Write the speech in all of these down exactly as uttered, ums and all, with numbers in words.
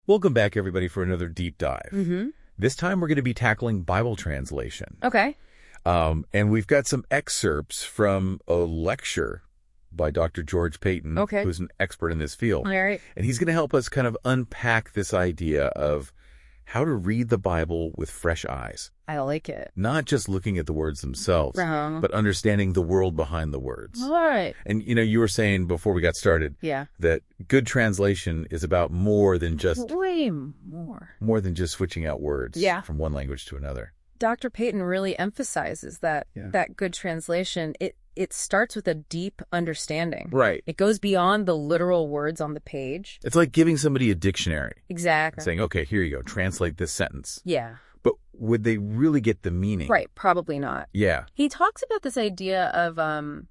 Welcome back, everybody, for another deep dive. Mm-hmm. This time we're going to be tackling Bible translation. Okay. Um, and we've got some excerpts from a lecture by Doctor George Payton, okay. who's an expert in this field. All right. And he's going to help us kind of unpack this idea of how to read the Bible with fresh eyes. I like it. Not just looking at the words themselves, uh-huh. but understanding the world behind the words. All right. And, you know, you were saying before we got started yeah. that good translation is about more than just... Way more. More than just switching out words yeah. from one language to another. Doctor Payton really emphasizes that yeah. that good translation, it, it starts with a deep understanding. Right. It goes beyond the literal words on the page. It's like giving somebody a dictionary. Exactly. Saying, okay, here you go, translate this sentence. Yeah. But would they really get the meaning? Right, probably not. Yeah. He talks about this idea of um,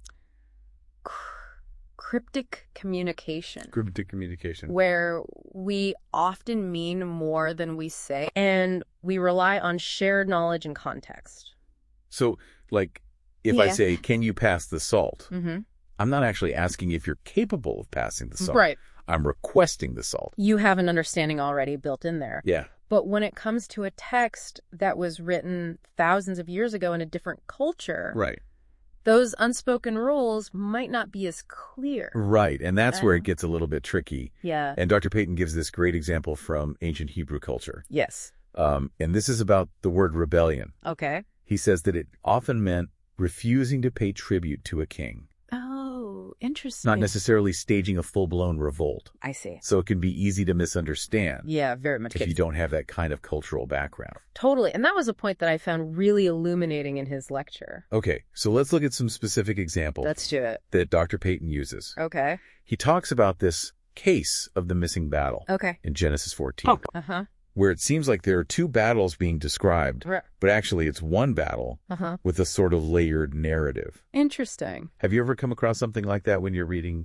cryptic communication. Cryptic communication. Where we often mean more than we say, and we rely on shared knowledge and context. So, like, if yeah. I say, can you pass the salt? Mm-hmm. I'm not actually asking if you're capable of passing the salt. Right. I'm requesting the salt. You have an understanding already built in there. Yeah. But when it comes to a text that was written thousands of years ago in a different culture, right, those unspoken rules might not be as clear. Right, and that's uh, where it gets a little bit tricky. Yeah. And Doctor Payton gives this great example from ancient Hebrew culture. Yes. Um, and this is about the word rebellion. Okay. He says that it often meant refusing to pay tribute to a king. Oh, interesting. Not necessarily staging a full-blown revolt. I see. So it can be easy to misunderstand. Yeah, very much. If you don't have that kind of cultural background. Totally. And that was a point that I found really illuminating in his lecture. Okay, so let's look at some specific examples. Let's do it. That Doctor Payton uses. Okay. He talks about this case of the missing battle. Okay. In Genesis fourteen. Oh. Uh-huh. Where it seems like there are two battles being described, right. but actually it's one battle uh-huh. with a sort of layered narrative. Interesting. Have you ever come across something like that when you're reading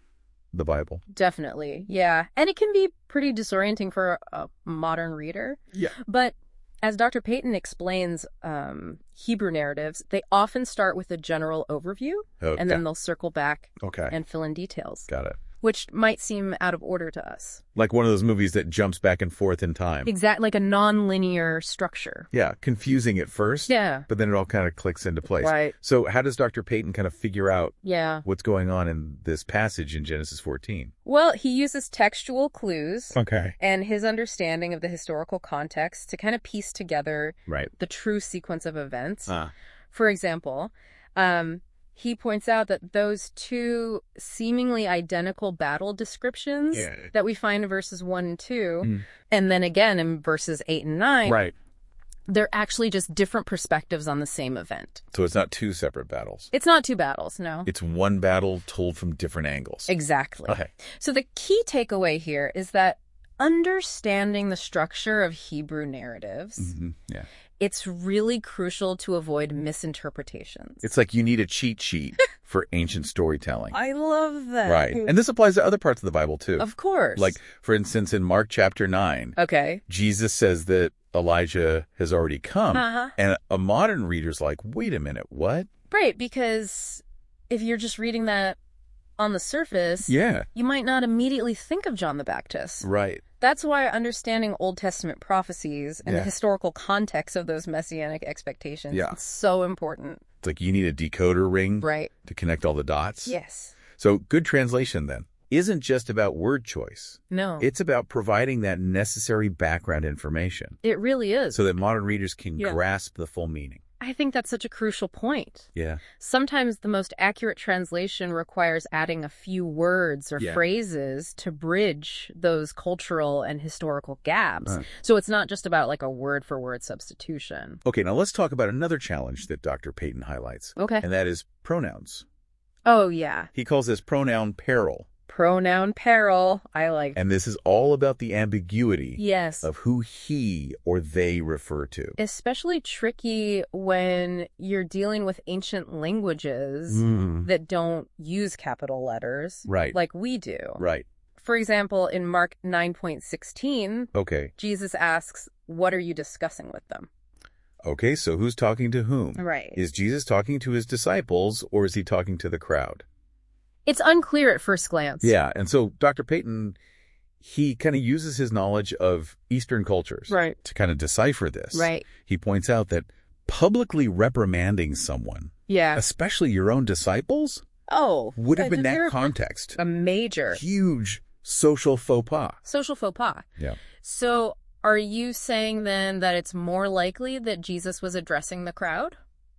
the Bible? Definitely, yeah. And it can be pretty disorienting for a modern reader. Yeah. But as Doctor Payton explains um, Hebrew narratives, they often start with a general overview, okay. and then they'll circle back okay. and fill in details. Got it. Which might seem out of order to us. Like one of those movies that jumps back and forth in time. Exactly, like a non-linear structure. Yeah, confusing at first. Yeah. But then it all kind of clicks into place. Right. So how does Doctor Payton kind of figure out yeah. what's going on in this passage in Genesis fourteen? Well, he uses textual clues. Okay. And his understanding of the historical context to kind of piece together right. the true sequence of events. Uh. For example, um... he points out that those two seemingly identical battle descriptions yeah. that we find in verses one and two, mm. and then again in verses eight and nine, right. they're actually just different perspectives on the same event. So it's not two separate battles. It's not two battles, no. It's one battle told from different angles. Exactly. Okay. So the key takeaway here is that understanding the structure of Hebrew narratives, mm-hmm. yeah. it's really crucial to avoid misinterpretations. It's like you need a cheat sheet for ancient storytelling. I love that. Right. And this applies to other parts of the Bible, too. Of course. Like, for instance, in Mark chapter nine, okay. Jesus says that Elijah has already come. Uh-huh. And a modern reader's like, wait a minute, what? Right, because if you're just reading that on the surface, yeah. you might not immediately think of John the Baptist. Right. That's why understanding Old Testament prophecies and yeah. the historical context of those messianic expectations yeah. is so important. It's like you need a decoder ring right. to connect all the dots. Yes. So good translation, then, isn't just about word choice. No. It's about providing that necessary background information. It really is. So that modern readers can yeah. grasp the full meaning. I think that's such a crucial point. Yeah. Sometimes the most accurate translation requires adding a few words or yeah. phrases to bridge those cultural and historical gaps. Uh. So it's not just about like a word-for-word substitution. Okay, now let's talk about another challenge that Doctor Payton highlights. Okay. And that is pronouns. Oh, yeah. He calls this pronoun peril. Pronoun peril. I like. And this is all about the ambiguity yes. of who he or they refer to. Especially tricky when you're dealing with ancient languages mm. that don't use capital letters. Right. Like we do. Right. For example, in Mark nine point sixteen, okay. Jesus asks, what are you discussing with them? Okay, so who's talking to whom? Right. Is Jesus talking to his disciples or is he talking to the crowd? It's unclear at first glance. Yeah, and so Doctor Payton, he kind of uses his knowledge of Eastern cultures Right. to kind of decipher this. Right. He points out that publicly reprimanding someone, Yeah. especially your own disciples, Oh. would have I been didn't hear that of context. A major Huge social faux pas. social faux pas. Yeah. So are you saying then that it's more likely that Jesus was addressing the crowd?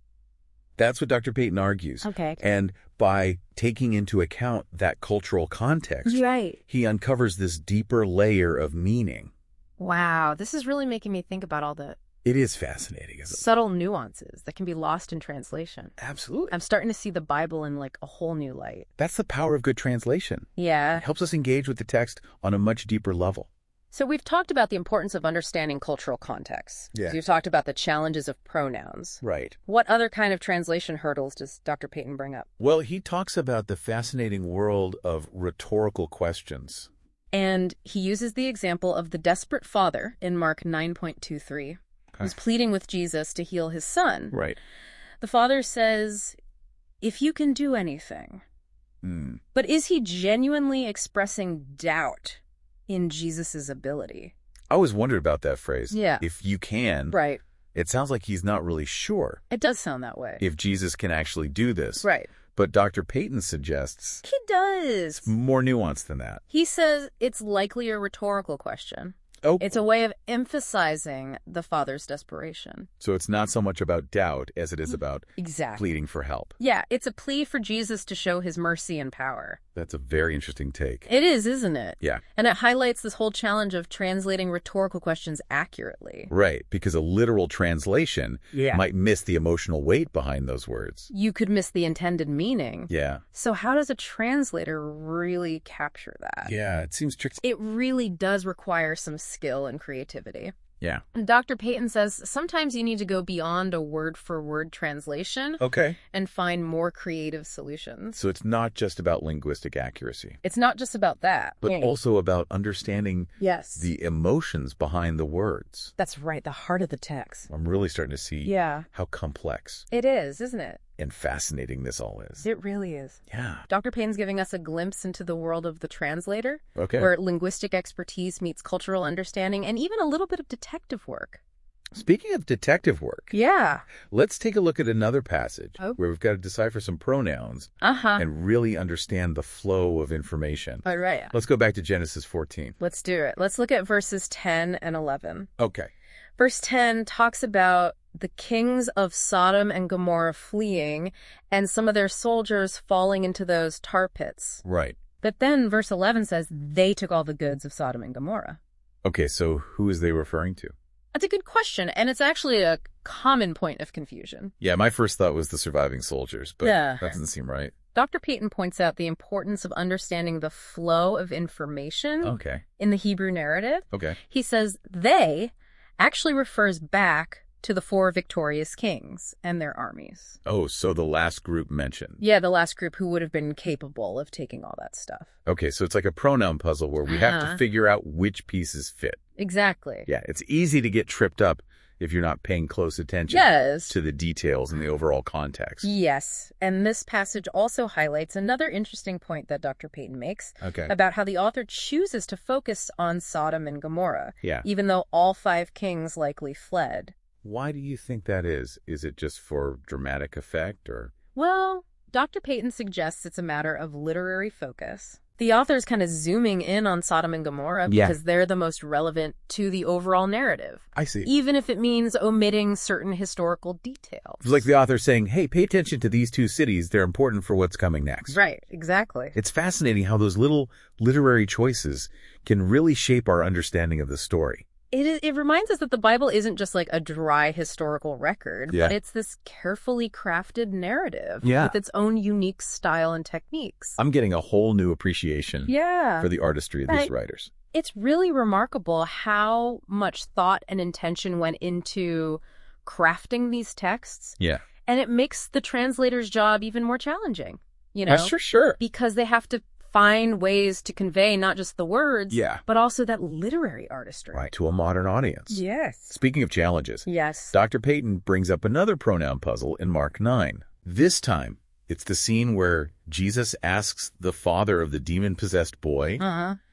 That's what Doctor Peyton argues. Okay. And by taking into account that cultural context, Right. he uncovers this deeper layer of meaning. Wow. This is really making me think about all the It is fascinating, isn't it? subtle nuances that can be lost in translation. Absolutely. I'm starting to see the Bible in like a whole new light. That's the power of good translation. Yeah. It helps us engage with the text on a much deeper level. So we've talked about the importance of understanding cultural context. Yeah. We've talked about the challenges of pronouns. Right. What other kind of translation hurdles does Doctor Peyton bring up? Well, he talks about the fascinating world of rhetorical questions. And he uses the example of the desperate father in Mark nine point two three, who's pleading with Jesus to heal his son. Right. The father says, if you can do anything. Mm. But is he genuinely expressing doubt in Jesus's ability? I always wondered about that phrase. Yeah. If you can. Right. It sounds like he's not really sure It does sound that way. if Jesus can actually do this. Right. But Doctor Peyton suggests He does. more nuance than that. He says it's likely a rhetorical question. Oh, It's a way of emphasizing the father's desperation. so it's not so much about doubt as it is about Exactly. pleading for help. Yeah, it's a plea for Jesus to show his mercy and power. That's a very interesting take. It is, isn't it? Yeah. And it highlights this whole challenge of translating rhetorical questions accurately. Right, because a literal translation Yeah. might miss the emotional weight behind those words. You could miss the intended meaning. Yeah. So how does a translator really capture that? Yeah, it seems tricky. It really does require some skill and creativity. Yeah. Doctor Peyton says sometimes you need to go beyond a word-for-word translation Okay. and find more creative solutions. So it's not just about linguistic accuracy, It's not just about that. but also about understanding Yes. the emotions behind the words. That's right, the heart of the text. I'm really starting to see Yeah. how complex It is, isn't it? and fascinating this all is. It really is. Yeah. Doctor Payne's giving us a glimpse into the world of the translator, Okay. where linguistic expertise meets cultural understanding and even a little bit of detective work. Speaking of detective work, Yeah. let's take a look at another passage Oh. where we've got to decipher some pronouns Uh-huh. and really understand the flow of information. All right. Let's go back to Genesis fourteen. Let's do it. Let's look at verses ten and eleven. Okay. Verse ten talks about the kings of Sodom and Gomorrah fleeing and some of their soldiers falling into those tar pits. Right. But then verse eleven says they took all the goods of Sodom and Gomorrah. Okay, so who is they referring to? That's a good question, and it's actually a common point of confusion. Yeah, my first thought was the surviving soldiers, but Yeah. that doesn't seem right. Doctor Peyton points out the importance of understanding the flow of information Okay. in the Hebrew narrative. Okay. He says they actually refers back to the four victorious kings and their armies. Oh, so the last group mentioned. Yeah, the last group who would have been capable of taking all that stuff. Okay, so it's like a pronoun puzzle where we have Uh-huh. to figure out which pieces fit. Exactly. Yeah, it's easy to get tripped up if you're not paying close attention Yes. to the details and the overall context. Yes. And this passage also highlights another interesting point that Doctor Peyton makes Okay. about how the author chooses to focus on Sodom and Gomorrah, Yeah. even though all five kings likely fled. Why do you think that is? Is it just for dramatic effect or? Well, Doctor Peyton suggests it's a matter of literary focus. The author's kind of zooming in on Sodom and Gomorrah Yeah. because they're the most relevant to the overall narrative, I see. even if it means omitting certain historical details. It's like the author saying, hey, pay attention to these two cities. They're important for what's coming next. Right, exactly. It's fascinating how those little literary choices can really shape our understanding of the story. It, is- it reminds us that the Bible isn't just like a dry historical record, Yeah. but it's this carefully crafted narrative Yeah. with its own unique style and techniques. I'm getting a whole new appreciation yeah. for the artistry of Right. these writers. It's really remarkable how much thought and intention went into crafting these texts, Yeah. and it makes the translator's job even more challenging, you know, Sure, sure. because they have to find ways to convey not just the words, Yeah. but also that literary artistry. Right, to a modern audience. Yes. Speaking of challenges, Yes. Doctor Peyton brings up another pronoun puzzle in Mark nine. This time, it's the scene where Jesus asks the father of the demon-possessed boy Uh-huh.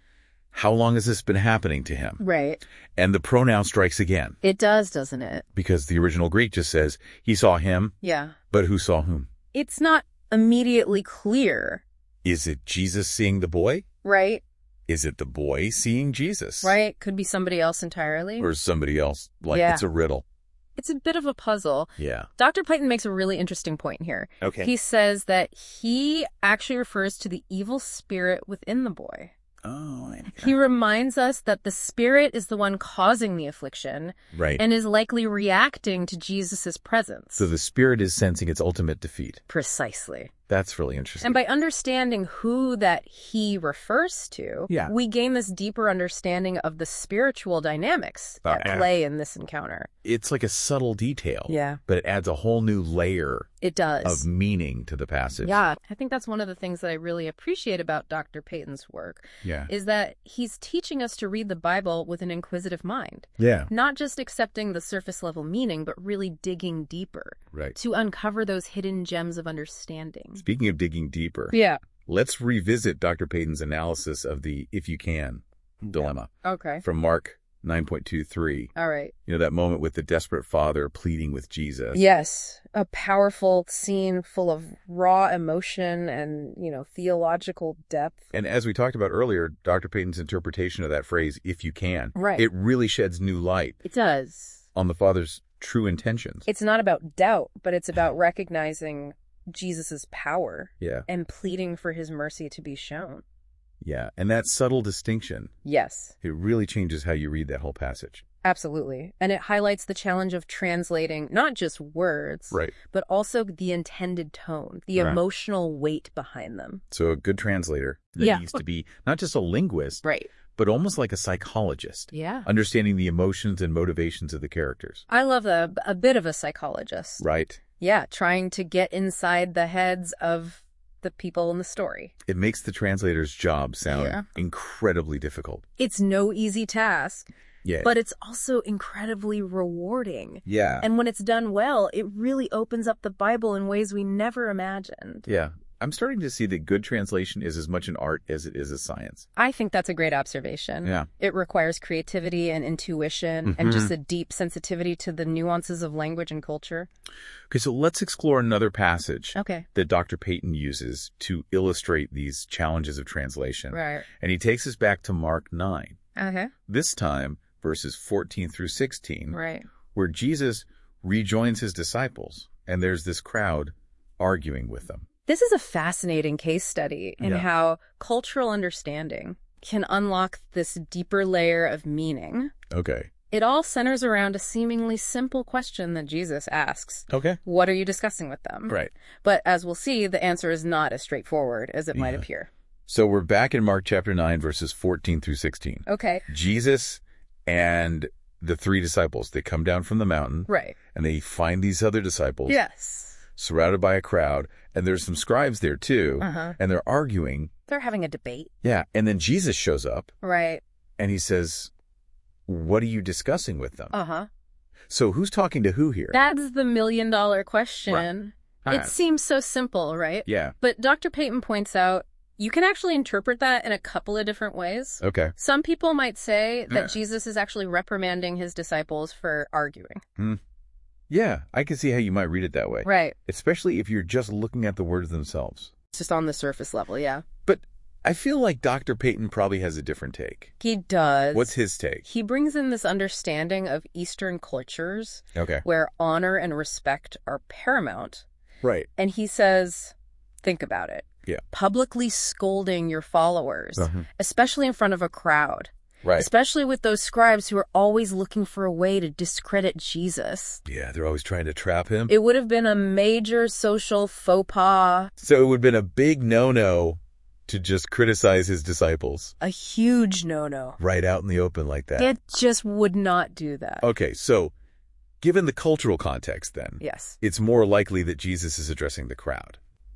How long has this been happening to him? Right. And the pronoun strikes again. It does, doesn't it? Because the original Greek just says, he saw him, Yeah. but who saw whom? It's not immediately clear. Is it Jesus seeing the boy? Right. Is it the boy seeing Jesus? Right. Could be somebody else entirely. Or somebody else? Like Yeah. it's a riddle. It's a bit of a puzzle. Yeah. Doctor Peyton makes a really interesting point here. Okay. He says that he actually refers to the evil spirit within the boy. Oh, I He reminds us that the spirit is the one causing the affliction Right. and is likely reacting to Jesus' presence. So the spirit is sensing its ultimate defeat. Precisely. That's really interesting. And by understanding who that he refers to, Yeah. we gain this deeper understanding of the spiritual dynamics Uh, at yeah. play in this encounter. It's like a subtle detail. Yeah. But it adds a whole new layer It does. of meaning to the passage. Yeah, I think that's one of the things that I really appreciate about Doctor Peyton's work, Yeah. is that he's teaching us to read the Bible with an inquisitive mind. Yeah. Not just accepting the surface level meaning, but really digging deeper Right. to uncover those hidden gems of understanding. Speaking of digging deeper, Yeah. let's revisit Doctor Peyton's analysis of the if you can dilemma Okay. from Mark nine point two three. All right. You know, that moment with the desperate father pleading with Jesus. Yes. A powerful scene full of raw emotion and, you know, theological depth. And as we talked about earlier, Doctor Peyton's interpretation of that phrase, if you can, Right. it really sheds new light It does. on the father's true intentions. It's not about doubt, but it's about recognizing Jesus's power Yeah. and pleading for his mercy to be shown. Yeah. And that subtle distinction, Yes, it really changes how you read that whole passage. absolutely. And it highlights the challenge of translating not just words, Right. but also the intended tone, the Right. emotional weight behind them. So a good translator that Yeah. needs to be not just a linguist, Right. but almost like a psychologist, Yeah. understanding the emotions and motivations of the characters. I love a, a bit of a psychologist. Right. Yeah, trying to get inside the heads of the people in the story. It makes the translator's job sound Yeah. incredibly difficult. It's no easy task, Yeah. but it's also incredibly rewarding. yeah. And when it's done well, it really opens up the Bible in ways we never imagined. yeah. I'm starting to see that good translation is as much an art as it is a science. I think that's a great observation. Yeah. It requires creativity and intuition and just a deep sensitivity to the nuances of language and culture. Okay, so let's explore another passage Okay. that Doctor Peyton uses to illustrate these challenges of translation. Right. And he takes us back to Mark nine, Okay. this time verses fourteen through sixteen, Right. where Jesus rejoins his disciples, and there's this crowd arguing with them. This is a fascinating case study in Yeah. how cultural understanding can unlock this deeper layer of meaning. Okay. It all centers around a seemingly simple question that Jesus asks. Okay. What are you discussing with them? Right. But as we'll see, the answer is not as straightforward as it might Yeah. appear. So we're back in Mark chapter nine, verses fourteen through sixteen. Okay. Jesus and the three disciples, they come down from the mountain, Right. and they find these other disciples Yes. surrounded by a crowd, and there's some scribes there too, Uh-huh. and they're arguing. They're having a debate. Yeah, and then Jesus shows up, Right. and he says, what are you discussing with them? Uh-huh. So who's talking to who here? That's the million dollar question. Right. It Ah. seems so simple, right? Yeah, But Doctor Peyton points out you can actually interpret that in a couple of different ways. okay. Some people might say that Yeah. Jesus is actually reprimanding his disciples for arguing. Yeah, I can see how you might read it that way. Right. Especially if you're just looking at the words themselves. Just on the surface level, yeah. But I feel like Doctor Peyton probably has a different take. He does. What's his take? He brings in this understanding of Eastern cultures Okay. where honor and respect are paramount. Right. And he says, think about it. Yeah. Publicly scolding your followers, Uh-huh. especially in front of a crowd, Right. especially with those scribes who are always looking for a way to discredit Jesus. Yeah, they're always trying to trap him. It would have been a major social faux pas, So it would have been a big no-no to just criticize his disciples a huge no-no. right out in the open like that. It just would not do that. Okay, so given the cultural context then, Yes. it's more likely that Jesus is addressing the crowd,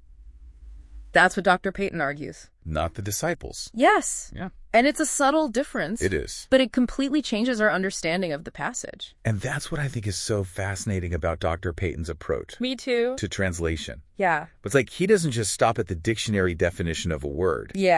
That's what Doctor Peyton argues. not the disciples. Yes. Yeah. And it's a subtle difference. It is. But it completely changes our understanding of the passage. And that's what I think is so fascinating about Doctor Peyton's approach Me too. to translation. Yeah. But it's like he doesn't just stop at the dictionary definition of a word. Yeah.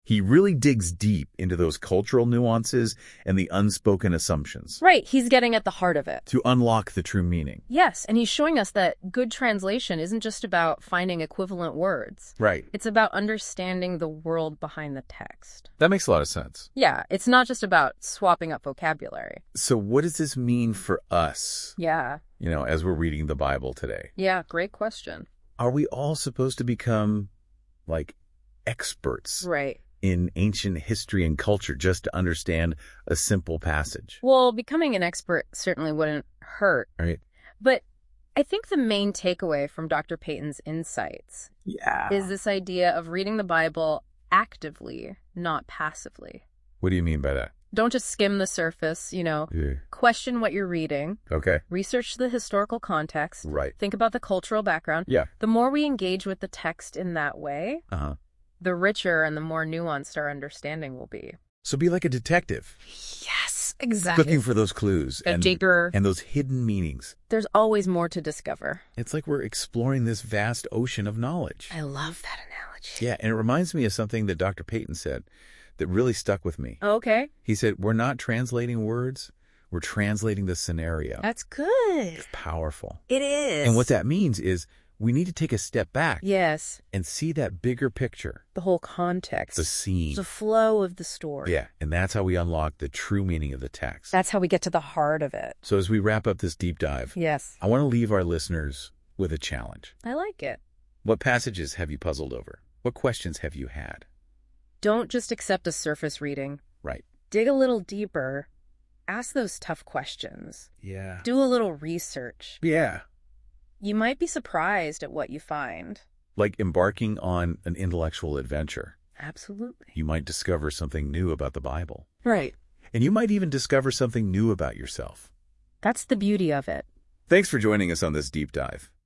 He really digs deep into those cultural nuances and the unspoken assumptions Right, he's getting at the heart of it. to unlock the true meaning. Yes, and he's showing us that good translation isn't just about finding equivalent words. Right. It's about understanding the world behind the text. That makes a lot of sense. Yeah, it's not just about swapping up vocabulary. So what does this mean for us, Yeah, you know, as we're reading the Bible today? yeah, great question. Are we all supposed to become, like, experts Right. in ancient history and culture just to understand a simple passage? Well, becoming an expert certainly wouldn't hurt. Right? But I think the main takeaway from Doctor Peyton's insights Yeah. is this idea of reading the Bible actively, not passively. What do you mean by that? Don't just skim the surface, you know. Yeah. Question what you're reading. Okay. Research the historical context. Right. Think about the cultural background. Yeah. The more we engage with the text in that way, Uh-huh. the richer and the more nuanced our understanding will be. So be like a detective, Yes, exactly. looking for those clues A and, digger. and those hidden meanings. There's always more to discover. It's like we're exploring this vast ocean of knowledge. I love that analogy. Yeah, and it reminds me of something that Doctor Peyton said that really stuck with me. Okay. He said, we're not translating words, we're translating the scenario. That's good. Powerful. It is. And what that means is we need to take a step back Yes. and see that bigger picture, The whole context. the scene. The flow of the story. Yeah, and that's how we unlock the true meaning of the text. That's how we get to the heart of it. So as we wrap up this deep dive, Yes. I want to leave our listeners with a challenge. I like it. What passages have you puzzled over? What questions have you had? Don't just accept a surface reading. Right. Dig a little deeper. Ask those tough questions. Yeah. Do a little research. Yeah. You might be surprised at what you find. Like embarking on an intellectual adventure. Absolutely. You might discover something new about the Bible. Right. And you might even discover something new about yourself. That's the beauty of it. Thanks for joining us on this deep dive.